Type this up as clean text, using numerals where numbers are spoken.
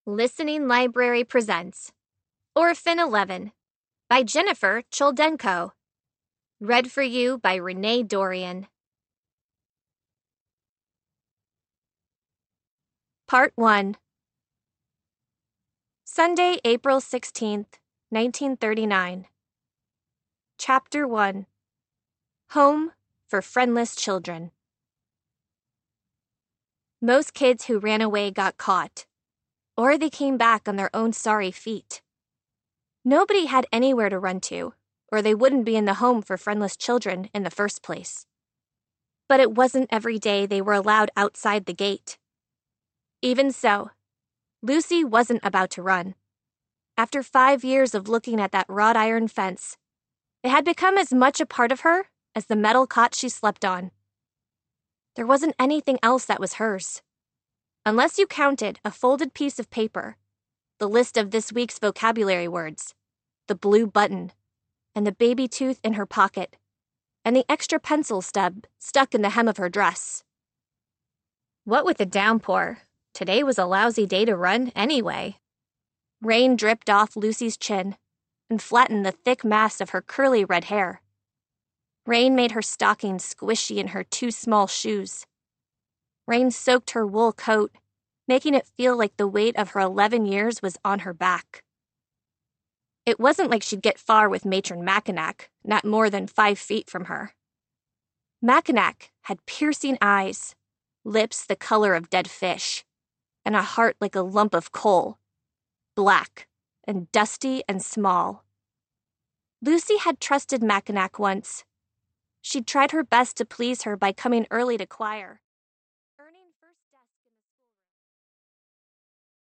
Listening Library presents Orphan 11 by Jennifer Choldenko. Read for you by Renee Dorian. Part 1. Sunday, April 16th, 1939. Chapter 1. Home for Friendless Children. Most kids who ran away got caught, or they came back on their own sorry feet. Nobody had anywhere to run to, or they wouldn't be in the home for friendless children in the first place. But it wasn't every day they were allowed outside the gate. Even so, Lucy wasn't about to run. After 5 years of looking at that wrought iron fence, it had become as much a part of her as the metal cot she slept on. There wasn't anything else that was hers. Unless you counted a folded piece of paper, the list of this week's vocabulary words, the blue button, and the baby tooth in her pocket, and the extra pencil stub stuck in the hem of her dress. What with the downpour, today was a lousy day to run anyway. Rain dripped off Lucy's chin and flattened the thick mass of her curly red hair. Rain made her stockings squishy in her too small shoes. Rain soaked her wool coat, making it feel like the weight of her 11 years was on her back. It wasn't like she'd get far with Matron Mackinac, not more than 5 feet from her. Mackinac had piercing eyes, lips the color of dead fish, and a heart like a lump of coal, black and dusty and small. Lucy had trusted Mackinac once. She'd tried her best to please her by coming early to choir.